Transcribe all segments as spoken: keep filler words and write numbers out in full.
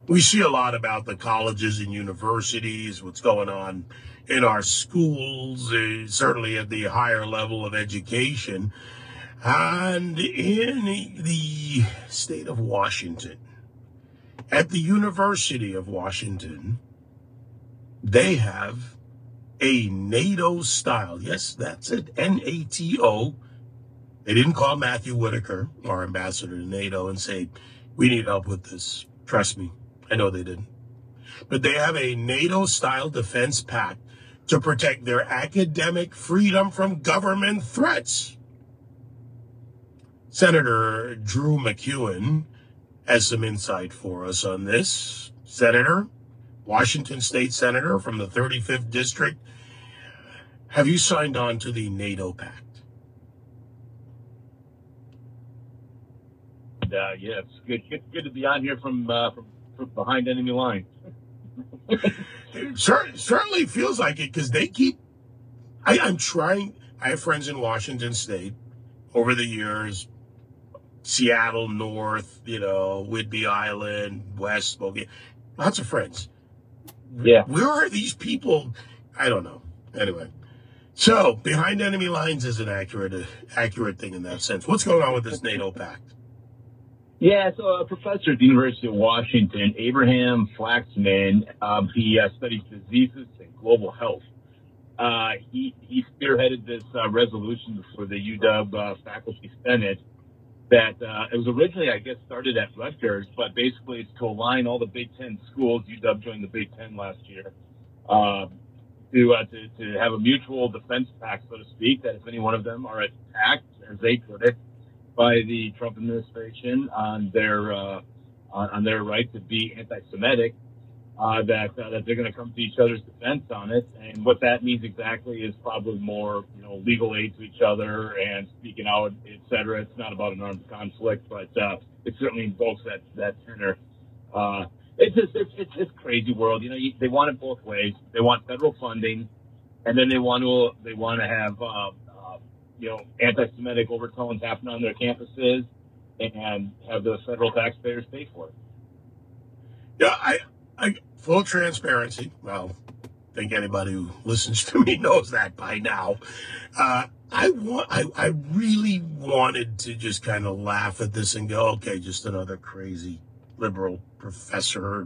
we see a lot about the colleges and universities, what's going on in our schools, uh, certainly at the higher level of education. And in the state of Washington, at the University of Washington, they have a NATO style. Yes, that's it. N A T O. They didn't call Matthew Whitaker, our ambassador to NATO, and say, we need help with this. Trust me. I know they didn't. But they have a NATO-style defense pact to protect their academic freedom from government threats. Senator Drew McEwen has some insight for us on this. Senator, Washington State Senator from the thirty-fifth District, have you signed on to the NATO pact? Uh, yeah, it's good, good, good to be on here from uh, from, from behind enemy lines. It cer- certainly feels like it because they keep. I, I'm trying. I have friends in Washington State over the years. Seattle North, you know, Whidbey Island, West, Spokane. Lots of friends. Yeah. Where are these people? I don't know. Anyway, so behind enemy lines is an accurate, uh, accurate thing in that sense. What's going on with this NATO pact? Yeah, so a professor at the University of Washington, Abraham Flaxman, um, he uh, studies diseases and global health. Uh, he, he spearheaded this uh, resolution for the U W uh, Faculty Senate that uh, it was originally, I guess, started at Rutgers, but basically it's to align all the Big Ten schools. U W joined the Big Ten last year. Um, to, uh, to to have a mutual defense pact, so to speak, that if any one of them are attacked, as they put it, by the Trump administration on their uh, on, on their right to be anti-Semitic, uh, that uh, that they're going to come to each other's defense on it. And what that means exactly is probably more, you know, legal aid to each other and speaking out, et cetera. It's not about an armed conflict, but uh, it certainly invokes that that tenor. Uh, it's just it's, it's it's crazy world. You know, you, they want it both ways. They want federal funding, and then they want to they want to have uh, uh, you know, anti-Semitic overtones happen on their campuses and have the federal taxpayers pay for it. Yeah, I, I full transparency. Well, I think anybody who listens to me knows that by now. Uh, I want, I, I really wanted to just kind of laugh at this and go, okay, just another crazy liberal professor.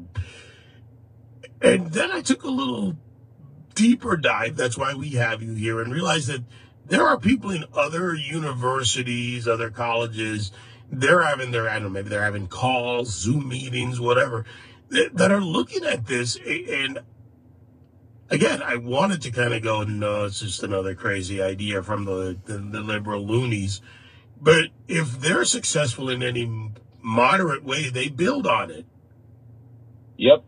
And then I took a little deeper dive. That's why we have you here, and realized that there are people in other universities, other colleges, they're having their, I don't know, maybe they're having calls, Zoom meetings, whatever, that, that are looking at this. And again, I wanted to kind of go, no, it's just another crazy idea from the, the, the liberal loonies. But if they're successful in any moderate way, they build on it. Yep.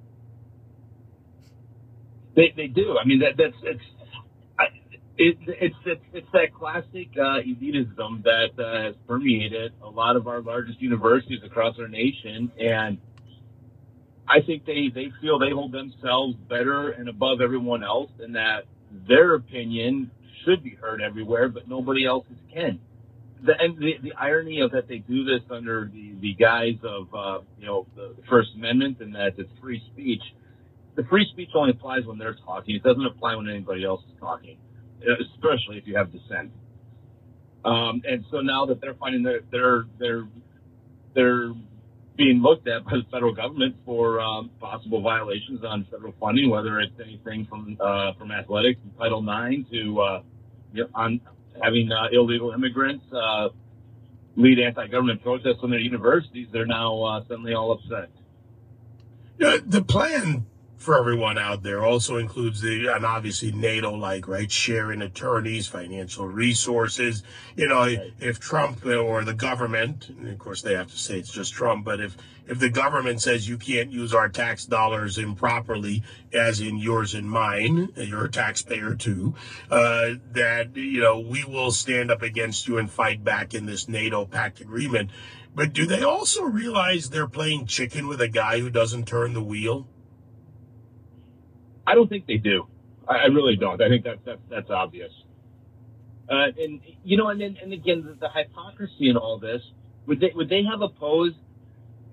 They they do. I mean, that that's it's I, it, it's it's it's that classic uh, elitism that uh, has permeated a lot of our largest universities across our nation, and I think they they feel they hold themselves better and above everyone else, and that their opinion should be heard everywhere, but nobody else's can. The, and the, the irony of that they do this under the, the guise of uh, you know the, the First Amendment and that it's free speech. The free speech only applies when they're talking. It doesn't apply when anybody else is talking, especially if you have dissent. Um, and so now that they're finding that they're they're they're being looked at by the federal government for um, possible violations on federal funding, whether it's anything from uh, from athletics and Title nine to uh, you know, on having uh, illegal immigrants uh, lead anti-government protests on their universities, they're now uh, suddenly all upset. Yeah, the plan for everyone out there also includes the, and obviously NATO-like, right, sharing attorneys, financial resources. You know, right. If Trump or the government, and of course they have to say it's just Trump, but if, if the government says you can't use our tax dollars improperly, as in yours and mine, you're a taxpayer too, uh, that, you know, we will stand up against you and fight back in this NATO pact agreement. But do they also realize they're playing chicken with a guy who doesn't turn the wheel? I don't think they do. I, I really don't. I think that's that's, that's obvious. Uh, and you know, and then and again, the, the hypocrisy in all this, would they would they have opposed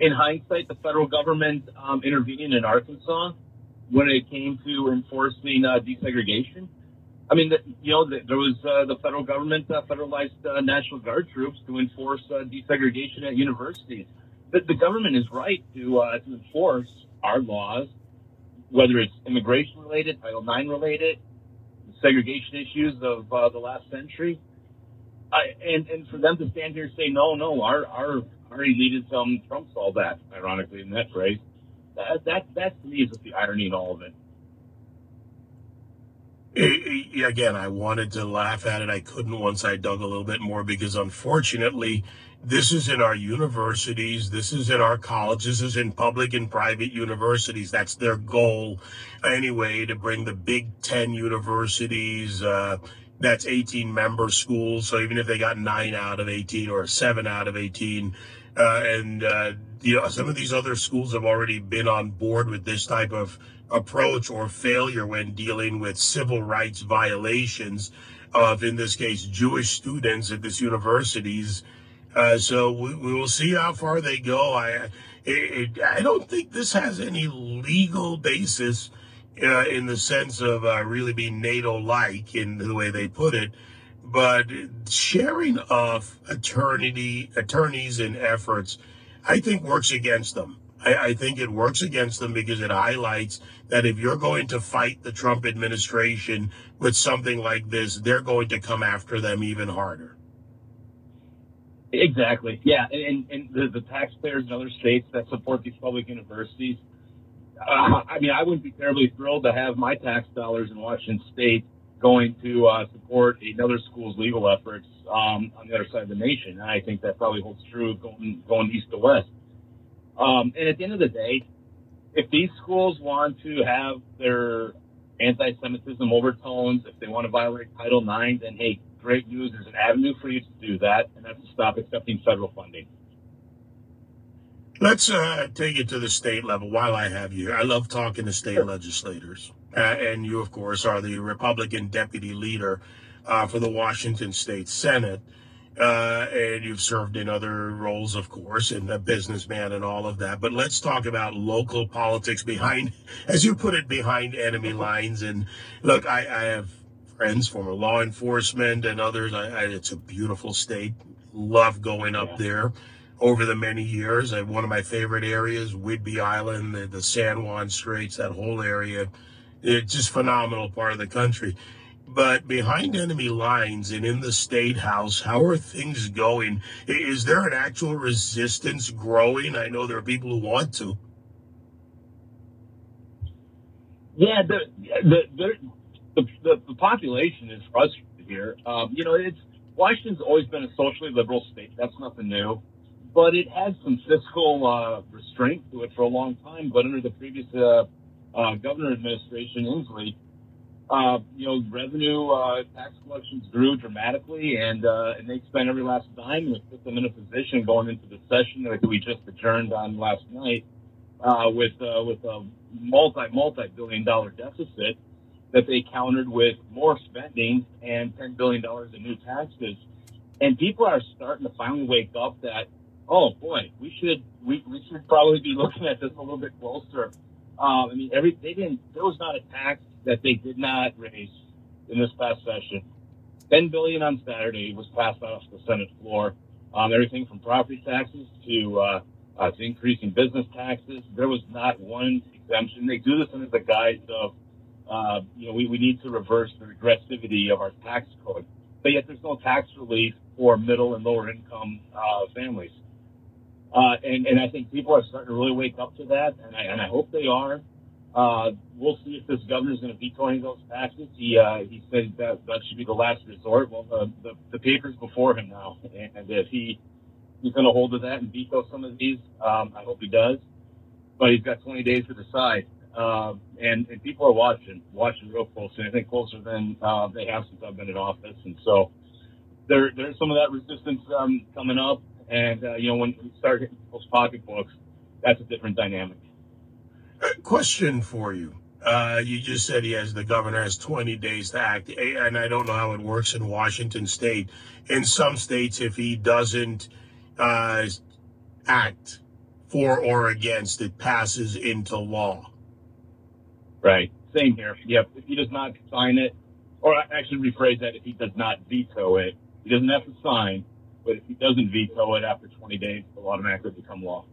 In hindsight, the federal government um, intervening in Arkansas when it came to enforcing uh, desegregation. I mean, the, you know, the, there was uh, the federal government uh, federalized uh, National Guard troops to enforce uh, desegregation at universities. The, the government is right to uh, to enforce our laws, whether it's immigration related, Title nine related, segregation issues of uh, the last century. I, and, and for them to stand here and say, no, no, our, our, our elitism trumps all that, ironically, in that phrase, that, that, that to me is just the irony in all of it. I- I- Again, I wanted to laugh at it. I couldn't once I dug a little bit more because unfortunately, this is in our universities, this is in our colleges, this is in public and private universities. That's their goal anyway, to bring the Big Ten universities, uh, that's eighteen member schools. So even if they got nine out of eighteen or seven out of eighteen, uh, and uh, you know, some of these other schools have already been on board with this type of approach or failure when dealing with civil rights violations of, in this case, Jewish students at this universities. Uh, so we, we will see how far they go. I, it, I don't think this has any legal basis uh, in the sense of uh, really being NATO-like in the way they put it. But sharing of attorney attorneys and efforts, I think works against them. I, I think it works against them because it highlights that if you're going to fight the Trump administration with something like this, they're going to come after them even harder. Exactly. Yeah. And, and the, the taxpayers in other states that support these public universities, uh, I mean, I wouldn't be terribly thrilled to have my tax dollars in Washington state going to uh, support another school's legal efforts um, on the other side of the nation. And I think that probably holds true going, going east to west. Um, and at the end of the day, if these schools want to have their anti-Semitism overtones, if they want to violate Title nine, then hey, great news. There's an avenue for you to do that, and that's to stop accepting federal funding. Let's uh, take it to the state level while I have you. I love talking to state legislators. Uh, and you, of course, are the Republican deputy leader uh, for the Washington State Senate. Uh, and you've served in other roles, of course, and a businessman and all of that. But let's talk about local politics behind, as you put it, behind enemy lines. And look, I, I have friends, former law enforcement and others. I, I, it's a beautiful state. Love going up Yeah. there over the many years. I, one of my favorite areas, Whidbey Island, the, the San Juan Straits, that whole area. It's just phenomenal part of the country. But behind enemy lines and in the state house, how are things going? I- Is there an actual resistance growing? I know there are people who want to. Yeah, the the the, the, the, the population is frustrated here. Um, you know, it's Washington's always been a socially liberal state. That's nothing new. But it has some fiscal uh, restraint to it for a long time. But under the previous uh, uh, governor administration, Inslee, uh, you know, revenue uh, tax collections grew dramatically, and uh, and they spent every last dime, and it put them in a position going into the session that we just adjourned on last night uh, with uh, with a multi multi billion dollar deficit that they countered with more spending and ten billion dollars in new taxes. And people are starting to finally wake up that, oh boy, we should we, we should probably be looking at this a little bit closer. Um, I mean, every they didn't there was not a tax that they did not raise in this past session. Ten billion dollars on Saturday was passed off the Senate floor. Um, everything from property taxes to uh, uh, to increasing business taxes. There was not one exemption. They do this under the guise of, uh, you know, we, we need to reverse the regressivity of our tax code. But yet there's no tax relief for middle and lower income uh, families. Uh, and, and I think people are starting to really wake up to that, and I, and I hope they are. Uh, we'll see if this governor is going to veto any of those taxes. He uh, he said that that should be the last resort. Well, the, the, the paper's before him now, and if he he's going to hold to that and veto some of these, um, I hope he does. But he's got twenty days to decide, um, and, and people are watching, watching real closely. I think closer than uh, they have since I've been in office, and so there there's some of that resistance um, coming up. And uh, you know, when we start hitting people's pocketbooks, that's a different dynamic. Question for you. Uh, you just said he has the governor has twenty days to act, and I don't know how it works in Washington State. In some states, if he doesn't uh, act for or against, it passes into law. Right. Same here. Yep. If he does not sign it, or I actually rephrase that, if he does not veto it, he doesn't have to sign, but if he doesn't veto it after twenty days, it'll automatically become law.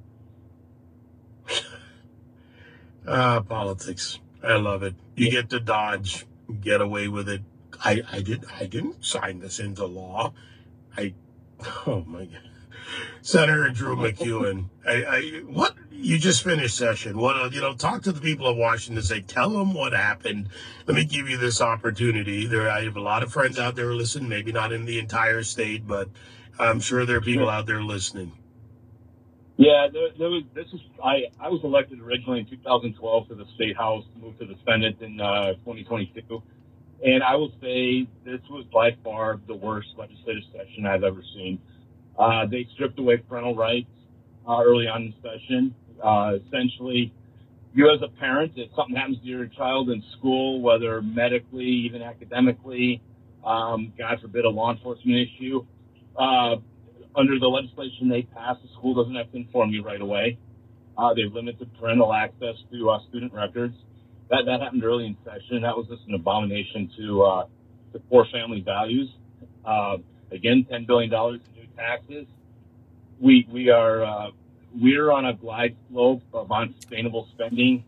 Ah, politics. I love it. You get to dodge, get away with it. I, I did I didn't sign this into law. I oh my God. Senator Drew McEwen, I, I what you just finished session. What you know, talk to the people of Washington. Say, tell them what happened. Let me give you this opportunity. There, I have a lot of friends out there who listen. Maybe not in the entire state, but I'm sure there are people out there listening. Yeah, there, there was. This is. I I was elected originally in two thousand twelve to the state house, moved to the Senate in uh, twenty twenty-two, and I will say this was by far the worst legislative session I've ever seen. Uh, they stripped away parental rights uh, early on in session. Uh, essentially, you as a parent, if something happens to your child in school, whether medically, even academically, um, God forbid a law enforcement issue, uh, under the legislation they passed, the school doesn't have to inform you right away. Uh, they've limited parental access to uh, student records. That that happened early in session. That was just an abomination to uh, to core family values. Uh, again, ten billion dollars in new taxes. We we are uh, we're on a glide slope of unsustainable spending.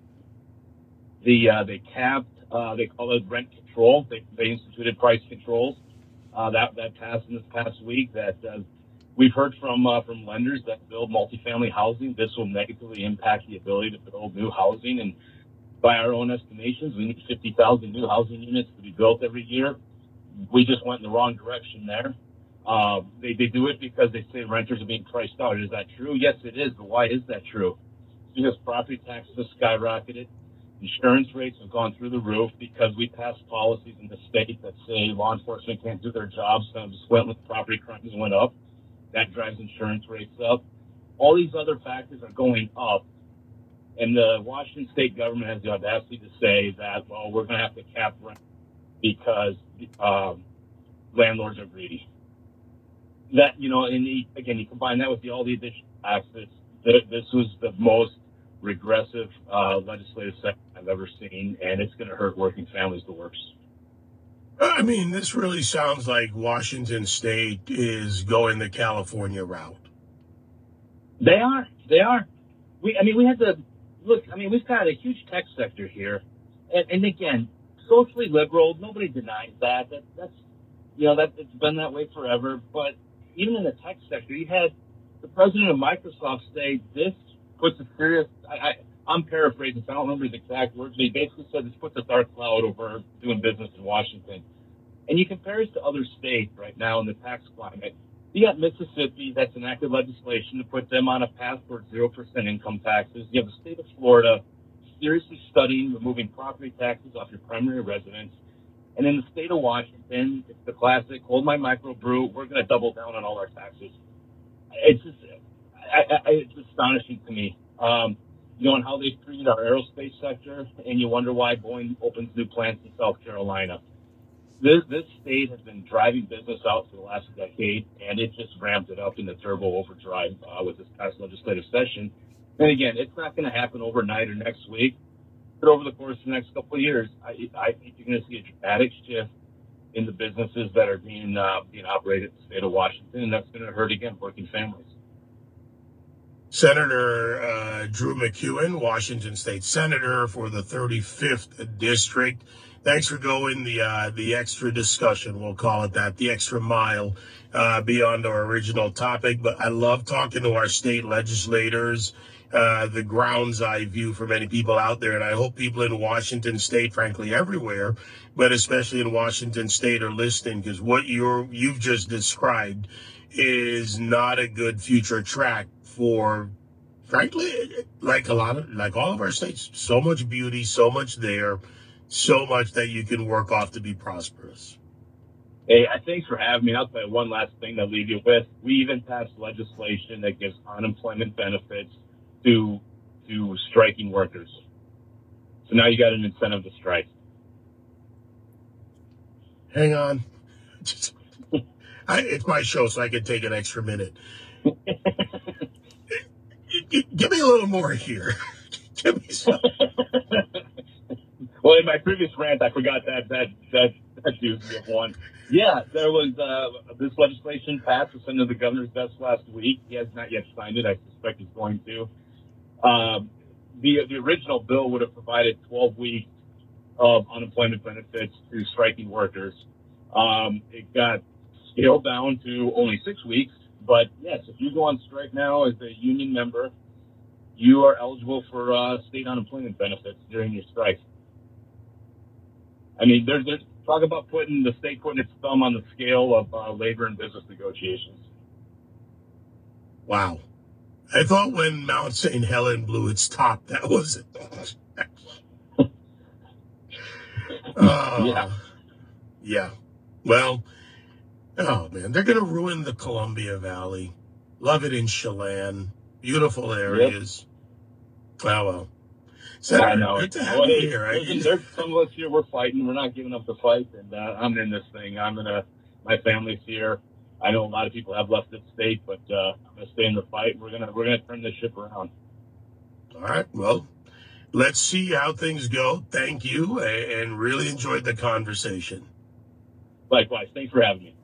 The uh, they capped. Uh, they call it rent control. They they instituted price controls. Uh, that that passed in this past week. That uh, we've heard from uh, from lenders that build multifamily housing. This will negatively impact the ability to build new housing. And by our own estimations, we need fifty thousand new housing units to be built every year. We just went in the wrong direction there. Uh, they they do it because they say renters are being priced out. Is that true? Yes, it is. But why is that true? It's because property taxes have skyrocketed. Insurance rates have gone through the roof because we passed policies in the state that say law enforcement can't do their jobs. So just went with property crimes went up. That drives insurance rates up. All these other factors are going up. And the Washington state government has the audacity to say that, well, we're going to have to cap rent because um, landlords are greedy. That, you know, and the, again, you combine that with the, all the additional taxes. This was the most regressive uh, legislative session I've ever seen, and it's going to hurt working families the worst. I mean, this really sounds like Washington State is going the California route. They are. They are. We, I mean, we had to look. I mean, we've got a huge tech sector here, and, and again, socially liberal. Nobody denies that. That that's you know that it's been that way forever. But even in the tech sector, you had the president of Microsoft say this puts a serious. I, I, I'm paraphrasing, so I don't remember his exact words, but he basically said this puts a dark cloud over doing business in Washington. And you compare it to other states right now in the tax climate. You got Mississippi that's enacted legislation to put them on a path towards zero percent income taxes. You have the state of Florida seriously studying removing property taxes off your primary residence. And in the state of Washington, it's the classic, hold my microbrew, we're going to double down on all our taxes. It's just, I, I, it's astonishing to me. Um, you know, and how they've treated our aerospace sector, and you wonder why Boeing opens new plants in South Carolina. This, this state has been driving business out for the last decade, and it just ramped it up in the turbo overdrive uh, with this past legislative session. And again, it's not going to happen overnight or next week, but over the course of the next couple of years, I, I think you're going to see a dramatic shift in the businesses that are being uh, being operated in the state of Washington, and that's going to hurt again working families. Senator uh, Drew McEwen, Washington State Senator for the thirty-fifth District. Thanks for going the uh, the extra discussion, we'll call it that, the extra mile uh, beyond our original topic. But I love talking to our state legislators, uh, the grounds eye view for many people out there. And I hope people in Washington State, frankly, everywhere, but especially in Washington State are listening, because what you're, you've just described is not a good future track for, frankly, like a lot of, like all of our states. So much beauty, so much there, so much that you can work off to be prosperous. Hey, thanks for having me. I'll tell you one last thing to leave you with. We even passed legislation that gives unemployment benefits to to striking workers. So now you got an incentive to strike. Hang on. Just, I, it's my show, so I can take an extra minute. G- give me a little more here. Give me some. Well, in my previous rant, I forgot that that that that doozy of one. Yeah, there was uh, this legislation passed was sent to the governor's desk last week. He has not yet signed it. I suspect he's going to. Um, the the original bill would have provided twelve weeks of unemployment benefits to striking workers. Um, it got scaled down to only six weeks. But yes, if you go on strike now as a union member, you are eligible for uh, state unemployment benefits during your strike. I mean, there's, there's talk about putting the state putting its thumb on the scale of uh, labor and business negotiations. Wow. I thought when Mount Saint Helen blew its top, that was it. Yeah. uh, yeah. Well, oh man, they're going to ruin the Columbia Valley. Love it in Chelan. Beautiful Yep. areas. Oh, well. I Senator, know. good to have Well, you hey, here. listen, I, there's some of us here. We're fighting. We're not giving up the fight, and uh, I'm in this thing. I'm gonna. My family's here. I know a lot of people have left this state, but uh, I'm gonna stay in the fight. We're gonna we're gonna turn this ship around. all right. Well, let's see how things go. Thank you, and really enjoyed the conversation. Likewise. Thanks for having me.